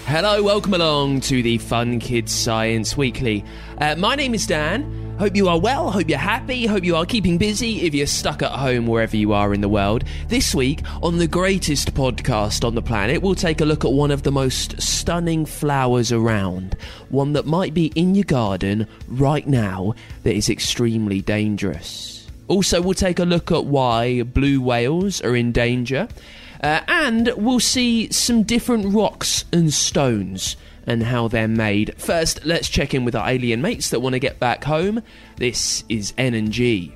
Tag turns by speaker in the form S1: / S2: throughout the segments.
S1: Hello, welcome along to the Fun Kids Science Weekly. My name is Dan. Hope you are well, hope you're happy, hope you are keeping busy if you're stuck at home wherever you are in the world. This week, on the greatest podcast on the planet, we'll take a look at one of the most stunning flowers around. One that might be in your garden right now that is extremely dangerous. Also, we'll take a look at why blue whales are in danger. And we'll see some different rocks and stones and how they're made. First, let's check in with our alien mates that want to get back home. This is N&G.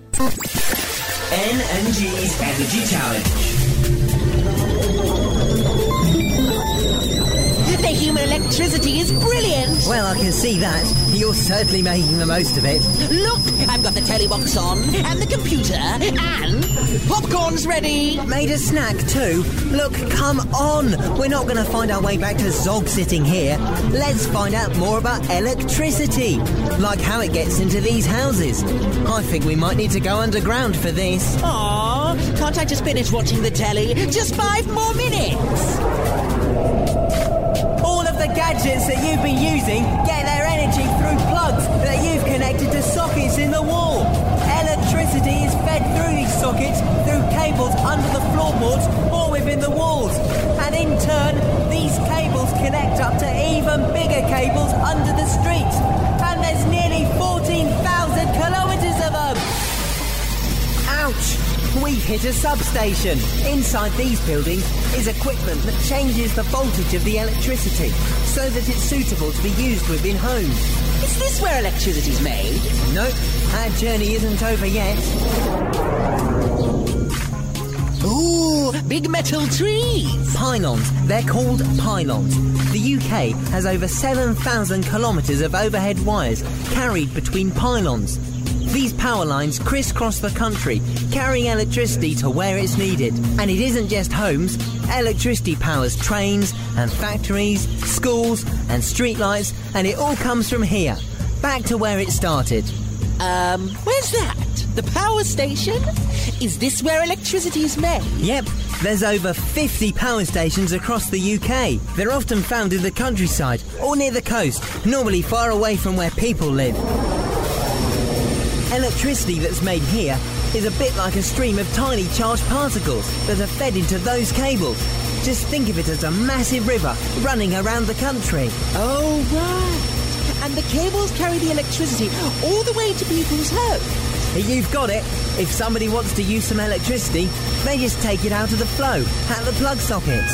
S2: N&G's Energy Challenge.
S3: The human electricity is brilliant.
S4: Well, I can see that. You're certainly making the most of it.
S3: Look, I've got the telly box on, and the computer, and popcorn's ready.
S4: Made a snack too? Look, come on. We're not going to find our way back to Zog sitting here. Let's find out more about electricity, like how it gets into these houses. I think we might need to go underground for this.
S3: Aww, can't I just finish watching the telly? Just 5 more minutes.
S4: All of the gadgets that you've been using get their energy through plugs that you've connected to sockets in the wall. Electricity is fed through these sockets, through cables under the floorboards or within the walls. And in turn, these cables connect up to even bigger cables under the streets. And there's nearly 14,000 kilometres of them. Ouch! We've hit a substation. Inside these buildings is equipment that changes the voltage of the electricity so that it's suitable to be used within homes.
S3: Is this where electricity's made?
S4: Nope, our journey isn't over yet.
S3: Ooh, big metal trees.
S4: Pylons. They're called pylons. The UK has over 7,000 kilometres of overhead wires carried between pylons. These power lines crisscross the country, carrying electricity to where it's needed. And it isn't just homes. Electricity powers trains and factories, schools and streetlights, and it all comes from here, back to where it started.
S3: Where's that? The power station? Is this where electricity is made?
S4: Yep, there's over 50 power stations across the UK. They're often found in the countryside or near the coast, normally far away from where people live. Electricity that's made here is a bit like a stream of tiny charged particles that are fed into those cables. Just think of it as a massive river running around the country.
S3: Oh, right. And the cables carry the electricity all the way to people's homes.
S4: You've got it. If somebody wants to use some electricity, they just take it out of the flow at the plug sockets.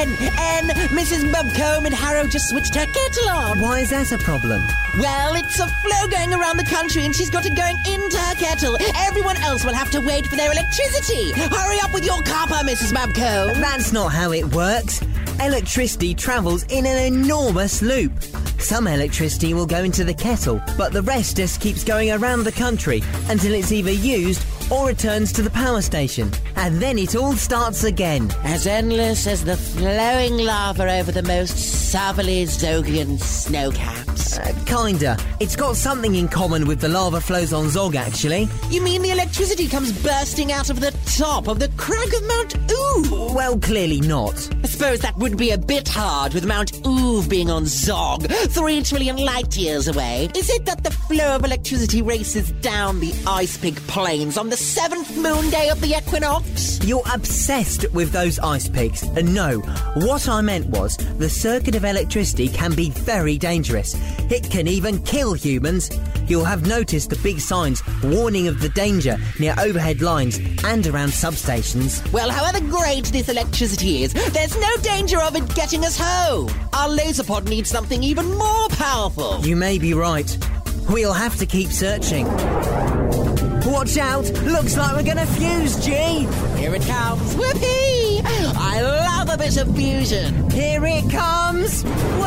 S3: Mrs. Bubcombe and Harrow just switched her kettle on.
S4: Why is that a problem?
S3: Well, it's a flow going around the country and she's got it going into her kettle. Everyone else will have to wait for their electricity. Hurry up with your cuppa, Mrs. Bubcombe.
S4: That's not how it works. Electricity travels in an enormous loop. Some electricity will go into the kettle, but the rest just keeps going around the country until it's either used or returns to the power station. And then it all starts again.
S3: As endless as the flowing lava over the most southerly Zogian snowcaps.
S4: Kinda. It's got something in common with the lava flows on Zog, actually.
S3: You mean the electricity comes bursting out of the top of the crag of Mount Oove?
S4: Well, clearly not.
S3: I suppose that would be a bit hard with Mount Oove being on Zog, 3 trillion light years away. Is it that the flow of electricity races down the ice pig plains on the 7th moon day of the equinox?
S4: You're obsessed with those ice pigs. And no, what I meant was the circuit of electricity can be very dangerous. It can even kill humans. You'll have noticed the big signs warning of the danger near overhead lines and around substations.
S3: Well, however great this electricity is, there's no danger of it getting us home. Our laser pod needs something even more powerful.
S4: You may be right. We'll have to keep searching. Watch out! Looks like we're gonna fuse, G!
S3: Here it comes. Whoopee! I love a bit of fusion.
S4: Here it comes!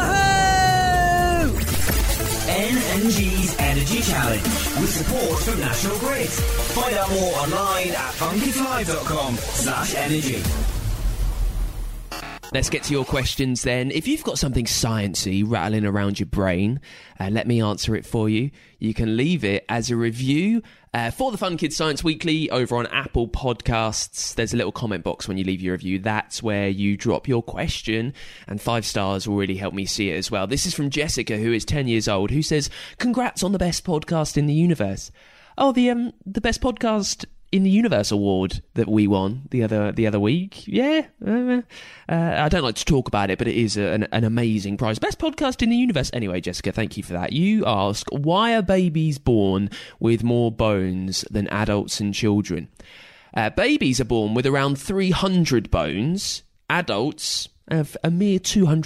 S4: Woohoo!
S2: N&G's Energy Challenge with support from National Grid. Find out more online at funkidslive.com/energy.
S1: Let's get to your questions then. If you've got something sciencey rattling around your brain, let me answer it for you. You can leave it as a review for the Fun Kids Science Weekly over on Apple Podcasts. There's a little comment box when you leave your review. That's where you drop your question, and 5 stars will really help me see it as well. This is from Jessica, who is 10 years old, who says, "Congrats on the best podcast in the universe." Oh, the best podcast in the universe award that we won the other week. Yeah, I don't like to talk about it, but it is an amazing prize. Best podcast in the universe. Anyway, Jessica, thank you for that. You ask, why are babies born with more bones than adults and children? Babies are born with around 300 bones. Adults have a mere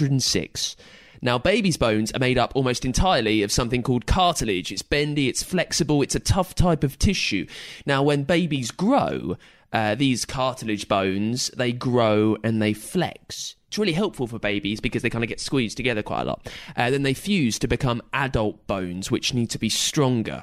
S1: 206. Now, babies' bones are made up almost entirely of something called cartilage. It's bendy, it's flexible, it's a tough type of tissue. Now, when babies grow, these cartilage bones, they grow and they flex. It's really helpful for babies because they kind of get squeezed together quite a lot. Then they fuse to become adult bones, which need to be stronger.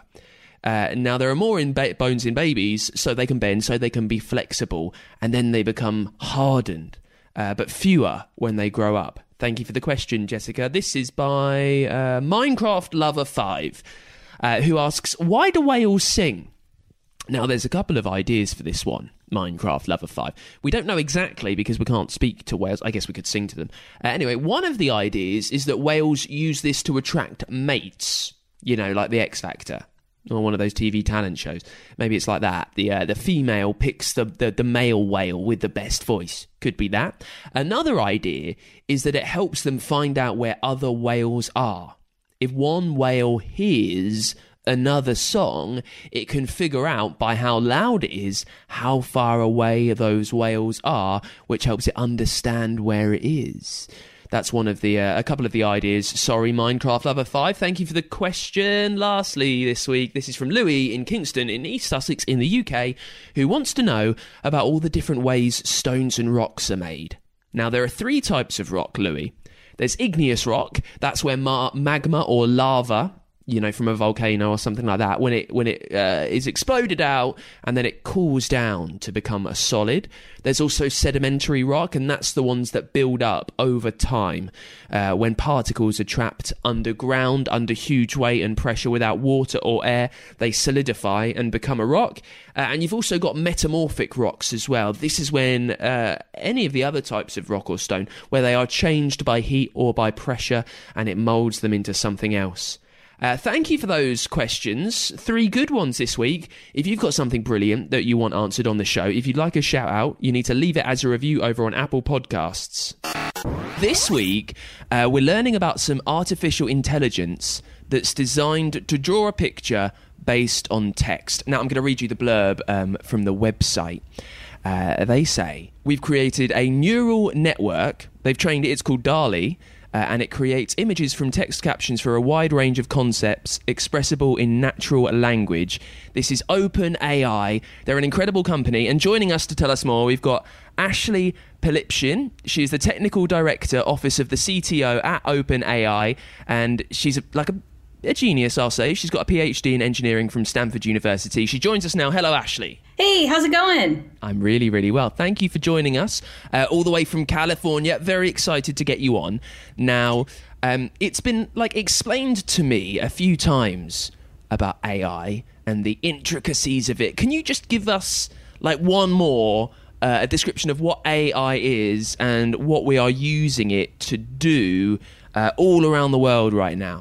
S1: Now, there are more bones in babies, so they can bend, so they can be flexible, and then they become hardened, but fewer when they grow up. Thank you for the question, Jessica. This is by Minecraft Lover 5, who asks, why do whales sing? Now, there's a couple of ideas for this one, Minecraft Lover 5. We don't know exactly because we can't speak to whales. I guess we could sing to them. Anyway, one of the ideas is that whales use this to attract mates, like the X Factor. Or one of those TV talent shows. Maybe it's like that. The female picks the male whale with the best voice. Could be that. Another idea is that it helps them find out where other whales are. If one whale hears another song, it can figure out by how loud it is how far away those whales are, which helps it understand where it is. That's one of the a couple of the ideas. Sorry, Minecraft Lover 5. Thank you for the question. Lastly, this week, this is from Louis in Kingston in East Sussex in the UK, who wants to know about all the different ways stones and rocks are made. Now, there are 3 types of rock, Louis. There's igneous rock. That's where magma or lava, from a volcano or something like that, when it is exploded out and then it cools down to become a solid. There's also sedimentary rock, and that's the ones that build up over time when particles are trapped underground under huge weight and pressure without water or air. They solidify and become a rock. And you've also got metamorphic rocks as well. This is when any of the other types of rock or stone, where they are changed by heat or by pressure, and it molds them into something else. Thank you for those questions. 3 good ones this week. If you've got something brilliant that you want answered on the show, if you'd like a shout out, you need to leave it as a review over on Apple Podcasts. This week, we're learning about some artificial intelligence that's designed to draw a picture based on text. Now, I'm going to read you the blurb from the website. They say, we've created a neural network. They've trained it. It's called DALL-E. And it creates images from text captions for a wide range of concepts expressible in natural language. This is OpenAI. They're an incredible company. And joining us to tell us more, we've got Ashley Pilipshin. She's the Technical Director, Office of the CTO at OpenAI. And she's a genius, I'll say. She's got a PhD in engineering from Stanford University. She joins us now. Hello, Ashley.
S5: Hey, how's it going?
S1: I'm really, really well. Thank you for joining us all the way from California. Very excited to get you on. Now, it's been explained to me a few times about AI and the intricacies of it. Can you just give us one more a description of what AI is and what we are using it to do all around the world right now?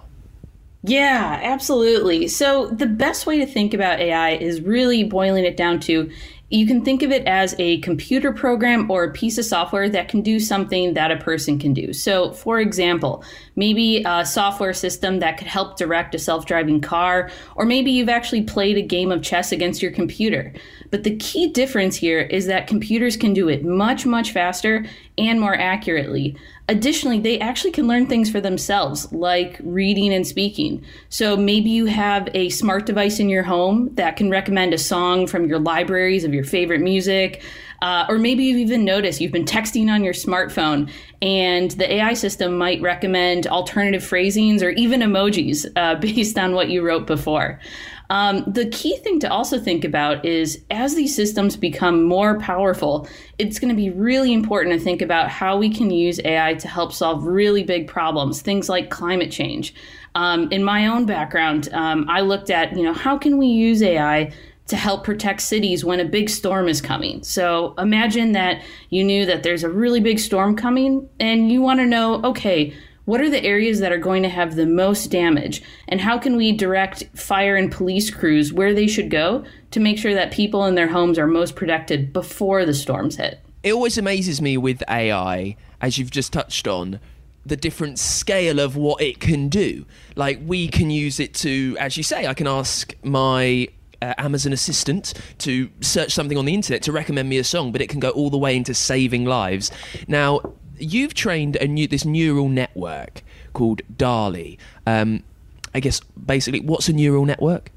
S5: Yeah, absolutely. So the best way to think about AI is really boiling it down to, you can think of it as a computer program or a piece of software that can do something that a person can do. So, for example, maybe a software system that could help direct a self-driving car, or maybe you've actually played a game of chess against your computer. But the key difference here is that computers can do it much, much faster and more accurately. Additionally, they actually can learn things for themselves, like reading and speaking. So maybe you have a smart device in your home that can recommend a song from your libraries of your favorite music. Or maybe you've even noticed you've been texting on your smartphone and the AI system might recommend alternative phrasings or even emojis based on what you wrote before. The key thing to also think about is as these systems become more powerful, it's going to be really important to think about how we can use AI to help solve really big problems, things like climate change. In my own background, I looked at, how can we use AI to help protect cities when a big storm is coming? So imagine that you knew that there's a really big storm coming and you want to know, okay, what are the areas that are going to have the most damage? And how can we direct fire and police crews where they should go to make sure that people in their homes are most protected before the storms hit?
S1: It always amazes me with AI, as you've just touched on, the different scale of what it can do. Like, we can use it to, as you say, I can ask my Amazon assistant to search something on the internet to recommend me a song, but it can go all the way into saving lives. Now, you've trained this neural network called DALL-E. I guess, basically, what's a neural network?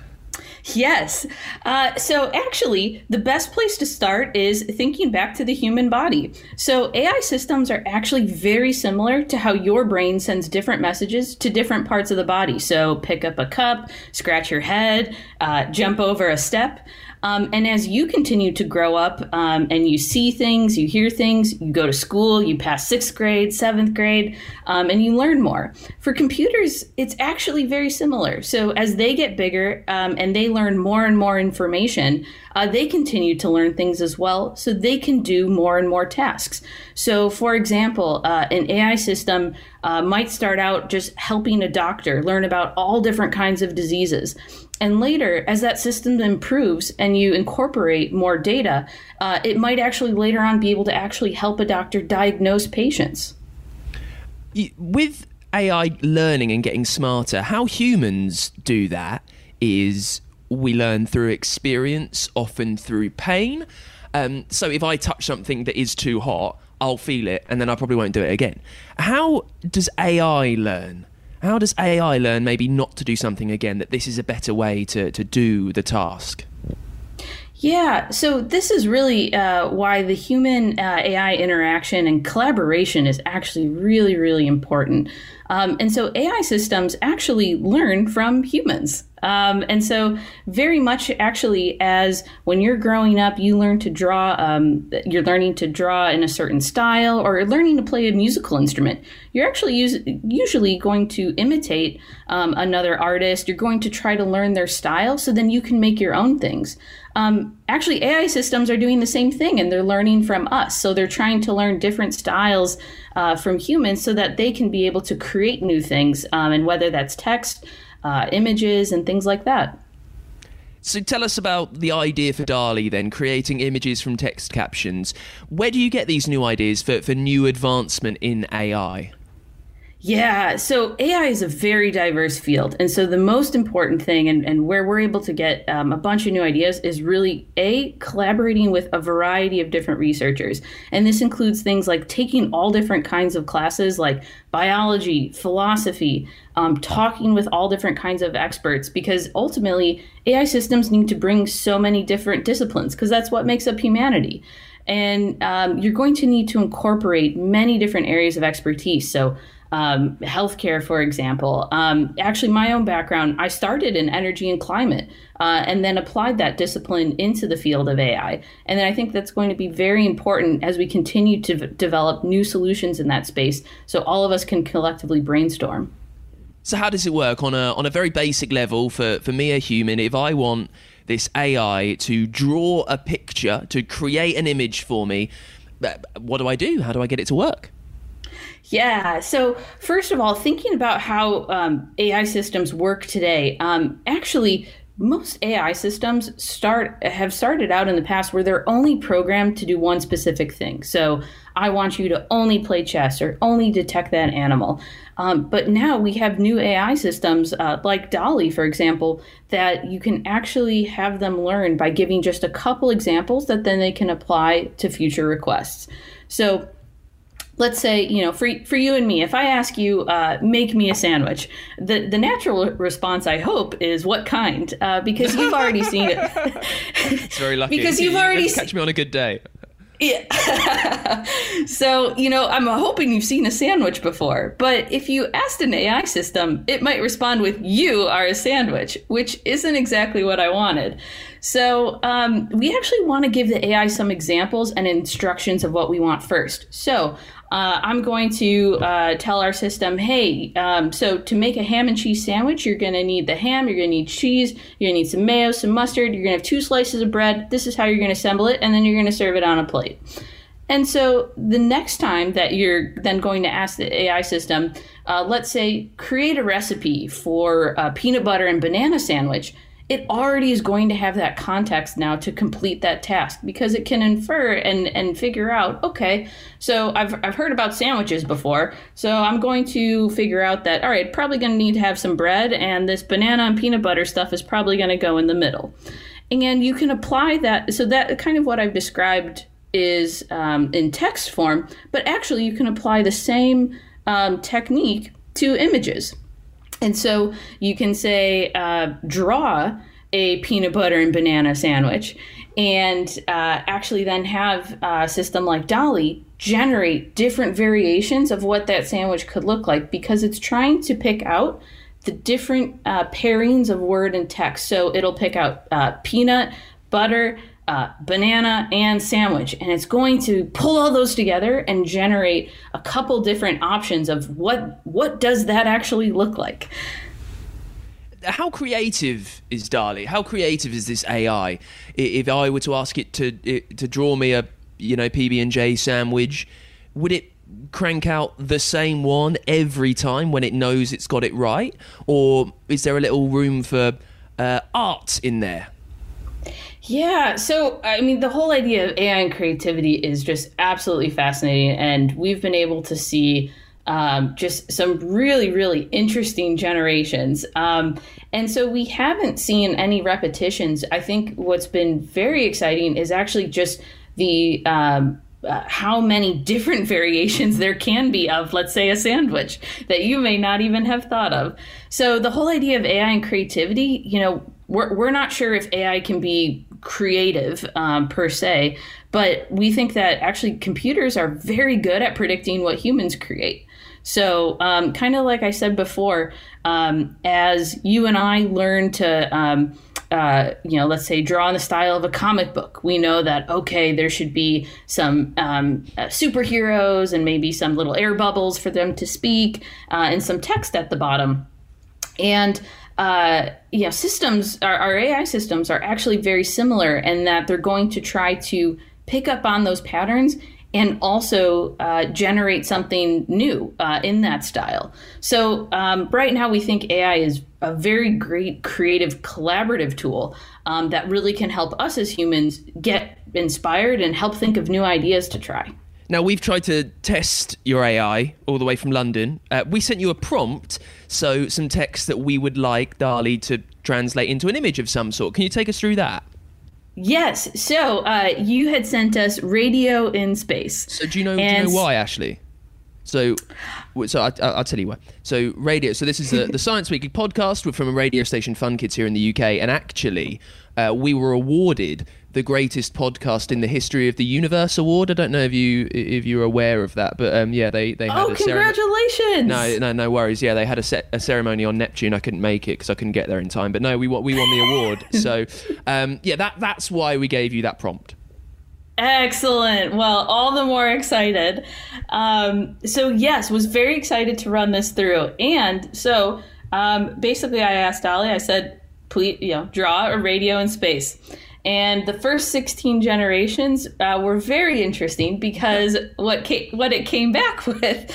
S5: Yes. So actually, the best place to start is thinking back to the human body. So AI systems are actually very similar to how your brain sends different messages to different parts of the body. So pick up a cup, scratch your head, jump over a step. And as you continue to grow up and you see things, you hear things, you go to school, you pass 6th grade, 7th grade, and you learn more. For computers, it's actually very similar. So as they get bigger and they learn more and more information, they continue to learn things as well, so they can do more and more tasks. So, for example, an AI system might start out just helping a doctor learn about all different kinds of diseases. And later, as that system improves and you incorporate more data, it might actually later on be able to actually help a doctor diagnose patients.
S1: With AI learning and getting smarter, how humans do that is we learn through experience, often through pain. So if I touch something that is too hot, I'll feel it and then I probably won't do it again. How does AI learn? How does AI learn maybe not to do something again, that this is a better way to do the task?
S5: Yeah, so this is really why the human AI interaction and collaboration is actually really, really important. And so AI systems actually learn from humans. And so very much actually as when you're growing up, you learn to draw, you're learning to draw in a certain style or you're learning to play a musical instrument. You're actually usually going to imitate another artist. You're going to try to learn their style so then you can make your own things. Actually, AI systems are doing the same thing and they're learning from us. So they're trying to learn different styles from humans so that they can be able to create new things, and whether that's text, images, and things like that.
S1: So tell us about the idea for DALL-E then, creating images from text captions. Where do you get these new ideas for new advancement in AI?
S5: Yeah, so AI is a very diverse field. And so the most important thing and where we're able to get a bunch of new ideas is really, collaborating with a variety of different researchers. And this includes things like taking all different kinds of classes like biology, philosophy, talking with all different kinds of experts, because ultimately AI systems need to bring so many different disciplines because that's what makes up humanity. And you're going to need to incorporate many different areas of expertise. So healthcare, for example. Actually, my own background, I started in energy and climate and then applied that discipline into the field of AI. And then I think that's going to be very important as we continue to develop new solutions in that space so all of us can collectively brainstorm.
S1: So how does it work on a very basic level for me, a human? If I want this AI to draw a picture, to create an image for me, what do I do? How do I get it to work?
S5: Yeah. So first of all, thinking about how AI systems work today, actually, most AI systems have started out in the past where they're only programmed to do one specific thing. So I want you to only play chess or only detect that animal. But now we have new AI systems like DALL-E, for example, that you can actually have them learn by giving just a couple examples that then they can apply to future requests. So let's say, for you and me, if I ask you, make me a sandwich, the natural response, I hope, is what kind? Because you've already seen it.
S1: It's very lucky.
S5: Because you've already
S1: catch me on a good day.
S5: Yeah. So, I'm hoping you've seen a sandwich before, but if you asked an AI system, it might respond with, "You are a sandwich," which isn't exactly what I wanted. So we actually want to give the AI some examples and instructions of what we want first. So I'm going to tell our system, hey, so to make a ham and cheese sandwich, you're going to need the ham, you're going to need cheese, you're going to need some mayo, some mustard, you're going to have 2 slices of bread. This is how you're going to assemble it, and then you're going to serve it on a plate. And so the next time that you're then going to ask the AI system, let's say, create a recipe for a peanut butter and banana sandwich, it already is going to have that context now to complete that task, because it can infer and figure out, okay, so I've heard about sandwiches before, so I'm going to figure out that, all right, probably going to need to have some bread, and this banana and peanut butter stuff is probably going to go in the middle. And you can apply that. So that kind of what I've described is in text form, but actually you can apply the same technique to images. And so you can say, draw a peanut butter and banana sandwich, and actually then have a system like DALL-E generate different variations of what that sandwich could look like, because it's trying to pick out the different pairings of word and text. So it'll pick out peanut, butter, banana, and sandwich, and it's going to pull all those together and generate a couple different options of what does that actually look like.
S1: How creative is DALL-E? How creative is this AI? If I were to ask it to draw me a PB&J sandwich, would it crank out the same one every time when it knows it's got it right, or is there a little room for art in there?
S5: Yeah, so I mean, the whole idea of AI and creativity is just absolutely fascinating, and we've been able to see just some really, really interesting generations. And so we haven't seen any repetitions. I think what's been very exciting is actually just the how many different variations there can be of, let's say, a sandwich that you may not even have thought of. So the whole idea of AI and creativity, we're not sure if AI can be creative per se, but we think that actually computers are very good at predicting what humans create. So kind of like I said before, as you and I learn to, let's say, draw in the style of a comic book, we know that, okay, there should be some superheroes and maybe some little air bubbles for them to speak and some text at the bottom. And systems, our AI systems are actually very similar in that they're going to try to pick up on those patterns and also generate something new in that style. So right now we think AI is a very great creative collaborative tool that really can help us as humans get inspired and help think of new ideas to try.
S1: Now, we've tried to test your AI all the way from London. We sent you a prompt, so some text that we would like DALL-E to translate into an image of some sort. Can you take us through that?
S5: Yes. So you had sent us radio in space.
S1: So do you know why, Ashley? So I'll tell you why. So radio. So this is the Science Weekly podcast from a radio station, Fun Kids, here in the UK. And actually, we were awarded the greatest podcast in the history of the universe award. I don't know if you're aware of that, but they had a
S5: congratulations!
S1: No worries. Yeah, they had a ceremony on Neptune. I couldn't make it because I couldn't get there in time. But no, we won the award. So that's why we gave you that prompt.
S5: Excellent. Well, all the more excited. So yes, was very excited to run this through. And so basically I asked DALL-E, I said, please, draw a radio in space. And the first 16 generations were very interesting because what it came back with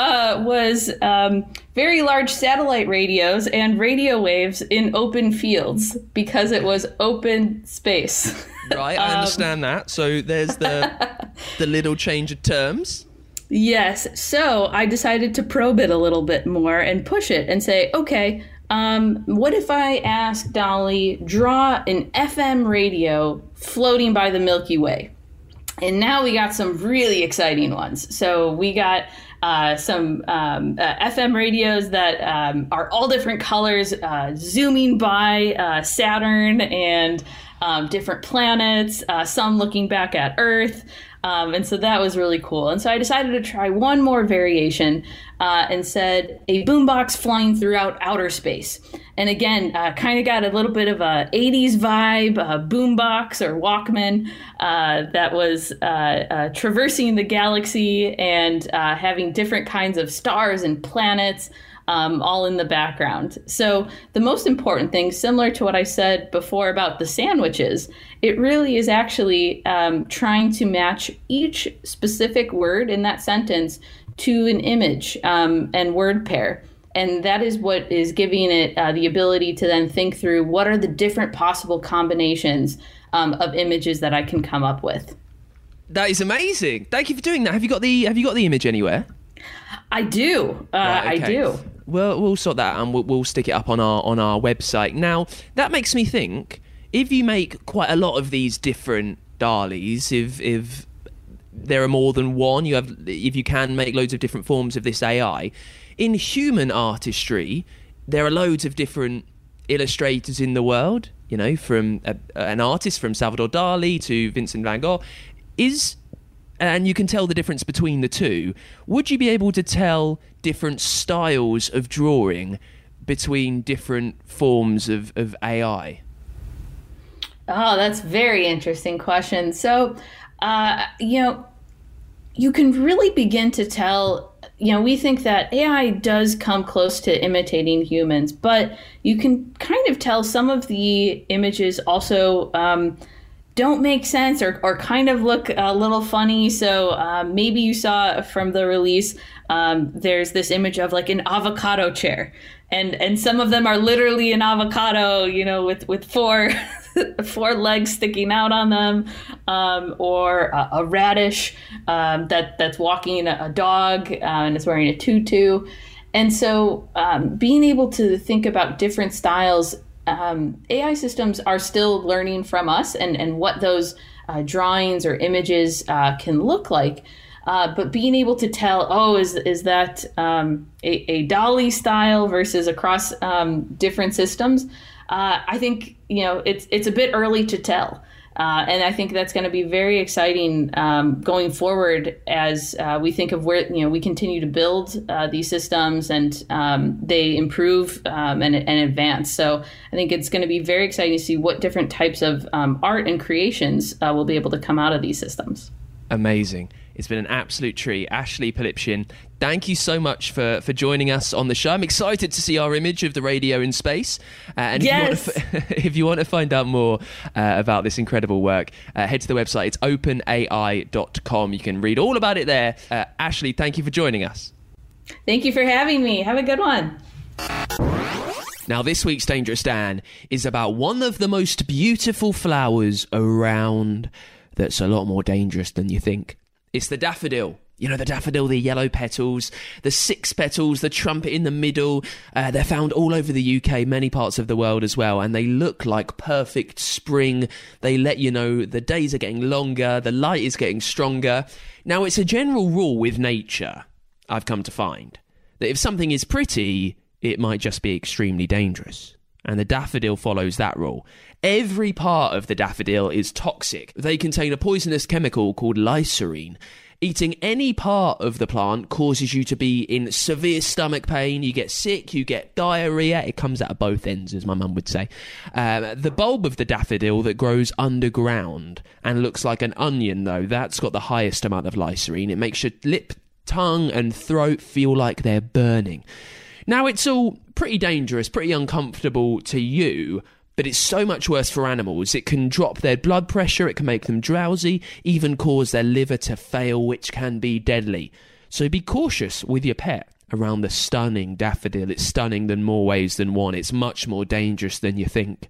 S5: was very large satellite radios and radio waves in open fields because it was open space.
S1: Right, I understand that. So there's the little change of terms.
S5: Yes. So I decided to probe it a little bit more and push it and say, okay, what if I ask DALL-E, draw an FM radio floating by the Milky Way? And now we got some really exciting ones. So we got some FM radios that are all different colors, zooming by Saturn and different planets, some looking back at Earth. And so that was really cool. And so I decided to try one more variation and said a boombox flying throughout outer space. And again, kind of got a little bit of a 80s vibe, a boombox or Walkman that was traversing the galaxy and having different kinds of stars and planets all in the background. So the most important thing, similar to what I said before about the sandwiches, it really is actually trying to match each specific word in that sentence to an image and word pair. And that is what is giving it the ability to then think through what are the different possible combinations of images that I can come up with.
S1: That is amazing. Thank you for doing that. Have you got the image anywhere?
S5: I do.
S1: Right, okay.
S5: I do.
S1: Well, we'll sort that and we'll stick it up on our website. Now, that makes me think, if you make quite a lot of these different DALL-Es, if there are more than one, if you can make loads of different forms of this AI, in human artistry, there are loads of different illustrators in the world, you know, from an artist from Salvador Dali to Vincent van Gogh, and you can tell the difference between the two. Would you be able to tell different styles of drawing between different forms of AI?
S5: Oh, that's a very interesting question. So, you can really begin to tell, we think that AI does come close to imitating humans, but you can kind of tell some of the images also don't make sense or kind of look a little funny. So maybe you saw from the release, there's this image of like an avocado chair, and some of them are literally an avocado, with four legs sticking out on them, or a radish that's walking a dog and is wearing a tutu. And so being able to think about different styles, AI systems are still learning from us and what those drawings or images can look like. But being able to tell, is that a DALL-E style versus across different systems? I think, it's a bit early to tell. And I think that's going to be very exciting going forward as we think of where, we continue to build these systems and they improve and advance. So I think it's going to be very exciting to see what different types of art and creations will be able to come out of these systems.
S1: Amazing. It's been an absolute treat. Ashley Pilipshin, thank you so much for joining us on the show. I'm excited to see our image of the radio in space. And
S5: yes.
S1: If you want to find out more about this incredible work, head to the website. It's openai.com. You can read all about it there. Ashley, thank you for joining us.
S5: Thank you for having me. Have a good one.
S1: Now, this week's Dangerous Dan is about one of the most beautiful flowers around that's a lot more dangerous than you think. It's the daffodil. You know, the daffodil, the yellow petals, the 6 petals, the trumpet in the middle. They're found all over the UK, many parts of the world as well, and they look like perfect spring. They let you know the days are getting longer, the light is getting stronger. Now, it's a general rule with nature, I've come to find, that if something is pretty, it might just be extremely dangerous. And the daffodil follows that rule. Every part of the daffodil is toxic. They contain a poisonous chemical called lyserine. Eating any part of the plant causes you to be in severe stomach pain. You get sick, you get diarrhea. It comes out of both ends, as my mum would say. The bulb of the daffodil that grows underground and looks like an onion, though, that's got the highest amount of lyserine. It makes your lip, tongue and throat feel like they're burning. Now, it's all pretty dangerous, pretty uncomfortable to you, but it's so much worse for animals. It can drop their blood pressure, it can make them drowsy, even cause their liver to fail, which can be deadly. So be cautious with your pet around the stunning daffodil. It's stunning in more ways than one. It's much more dangerous than you think.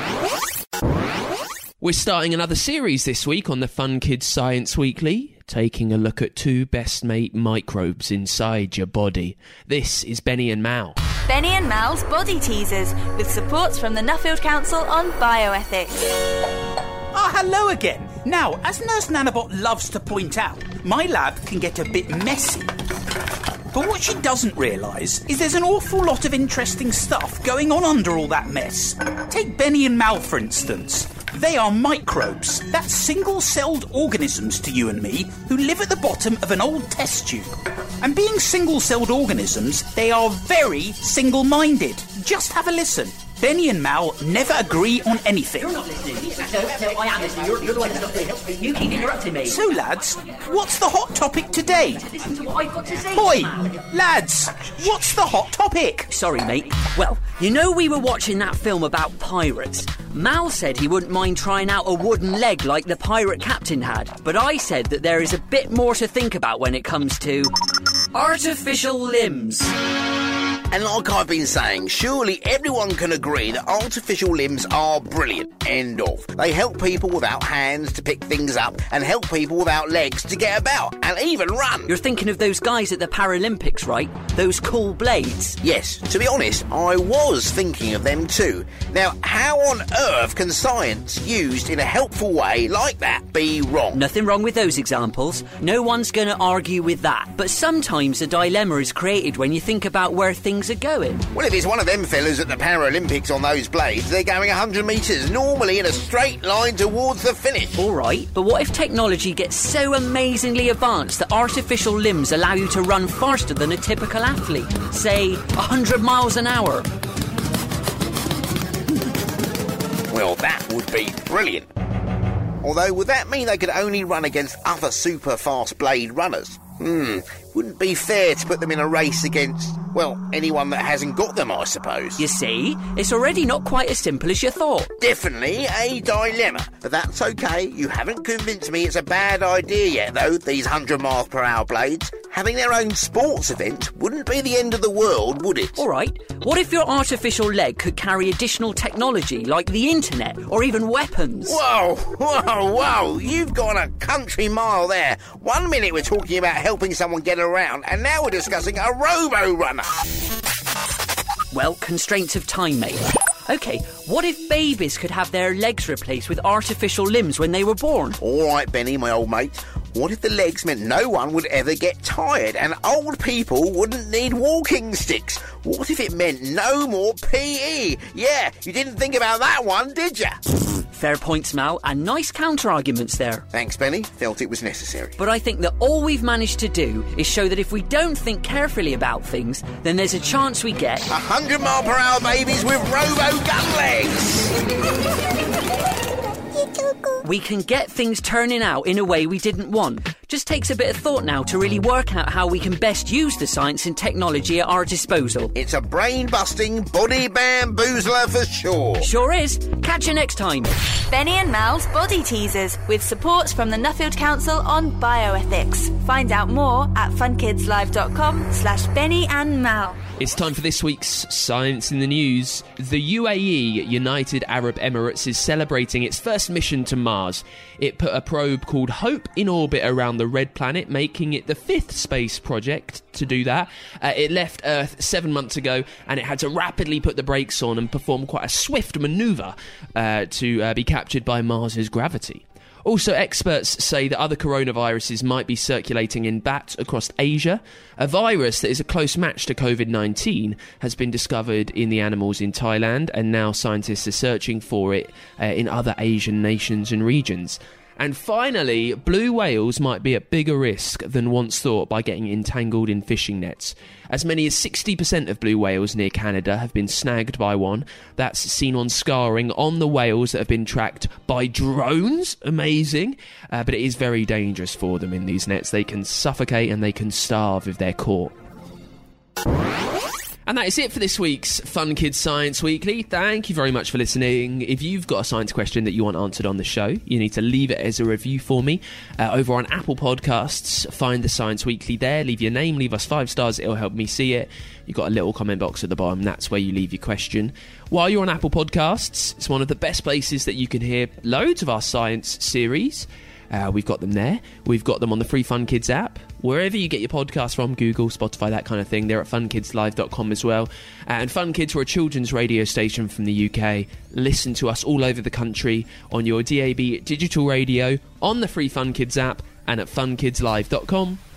S1: We're starting another series this week on the Fun Kids Science Weekly, taking a look at 2 best mate microbes inside your body. This is Benny and Mal.
S6: Benny and Mal's Body Teasers, with supports from the Nuffield Council on bioethics.
S7: Hello again. Now, as Nurse Nanobot loves to point out, my lab can get a bit messy. But what she doesn't realise is there's an awful lot of interesting stuff going on under all that mess. Take Benny and Mal, for instance. They are microbes. That's single-celled organisms to you and me who live at the bottom of an old test tube. And being single-celled organisms, they are very single-minded. Just have a listen. Benny and Mal never agree on anything.
S4: You're not listening. No, I am listening. You're the one that's not listening. You keep interrupting me.
S7: So, lads, what's the hot topic today?
S4: Listen to what I've got to say.
S7: Boy,
S4: man.
S7: lads, what's the hot topic?
S4: Sorry, mate. Well, you know we were watching that film about pirates. Mal said he wouldn't mind trying out a wooden leg like the pirate captain had, but I said that there is a bit more to think about when it comes to artificial limbs.
S8: And like I've been saying, surely everyone can agree that artificial limbs are brilliant. End of. They help people without hands to pick things up and help people without legs to get about and even run.
S4: You're thinking of those guys at the Paralympics, right? Those cool blades?
S8: Yes, to be honest, I was thinking of them too. Now, how on earth can science used in a helpful way like that be wrong?
S4: Nothing wrong with those examples. No one's going to argue with that. But sometimes a dilemma is created when you think about where things are going.
S8: Well, if it's one of them fellas at the Paralympics on those blades, they're going 100 metres, normally in a straight line towards the finish.
S4: All right, but what if technology gets so amazingly advanced that artificial limbs allow you to run faster than a typical athlete? Say, 100 miles an hour.
S8: Well, that would be brilliant. Although, would that mean they could only run against other super fast blade runners? Wouldn't be fair to put them in a race against, well, anyone that hasn't got them, I suppose.
S4: You see, it's already not quite as simple as you thought.
S8: Definitely a dilemma, but that's okay. You haven't convinced me it's a bad idea yet, though, these 100-mile-per-hour blades. Having their own sports event wouldn't be the end of the world, would it?
S4: All right, what if your artificial leg could carry additional technology like the internet or even weapons?
S8: Whoa, you've gone a country mile there. 1 minute we're talking about helping someone get around, and now we're discussing a robo-runner.
S4: Well, constraints of time, mate. OK, what if babies could have their legs replaced with artificial limbs when they were born?
S8: All right, Benny, my old mate. What if the legs meant no one would ever get tired and old people wouldn't need walking sticks? What if it meant no more PE? Yeah, you didn't think about that one, did you?
S4: Fair points, Mal, and nice counter-arguments there.
S8: Thanks, Benny. Felt it was necessary.
S4: But I think that all we've managed to do is show that if we don't think carefully about things, then there's a chance we get
S8: 100-mile-per-hour babies with robo-gun legs.
S4: We can get things turning out in a way we didn't want. Just takes a bit of thought now to really work out how we can best use the science and technology at our disposal.
S8: It's a brain-busting, body bamboozler for sure.
S4: Sure is. Catch you next time.
S6: Benny and Mal's Body Teasers, with support from the Nuffield Council on bioethics. Find out more at funkidslive.com/Benny and Mal.
S1: It's time for this week's Science in the News. The UAE, United Arab Emirates, is celebrating its first mission to Mars. It put a probe called Hope in orbit around the Red Planet, making it the 5th space project to do that. It left Earth 7 months ago, and it had to rapidly put the brakes on and perform quite a swift manoeuvre to be captured by Mars's gravity. Also, experts say that other coronaviruses might be circulating in bats across Asia. A virus that is a close match to COVID-19 has been discovered in the animals in Thailand, and now scientists are searching for it in other Asian nations and regions. And finally, blue whales might be at bigger risk than once thought by getting entangled in fishing nets. As many as 60% of blue whales near Canada have been snagged by one. That's seen on scarring on the whales that have been tracked by drones. Amazing. But it is very dangerous for them in these nets. They can suffocate and they can starve if they're caught. And that is it for this week's Fun Kids Science Weekly. Thank you very much for listening. If you've got a science question that you want answered on the show, you need to leave it as a review for me over on Apple Podcasts. Find the Science Weekly there. Leave your name, leave us 5 stars. It'll help me see it. You've got a little comment box at the bottom. That's where you leave your question. While you're on Apple Podcasts, it's one of the best places that you can hear loads of our science series. We've got them there. We've got them on the free Fun Kids app. Wherever you get your podcasts from, Google, Spotify, that kind of thing. They're at funkidslive.com as well. And Fun Kids, we're a children's radio station from the UK. Listen to us all over the country on your DAB digital radio, on the free Fun Kids app, and at funkidslive.com.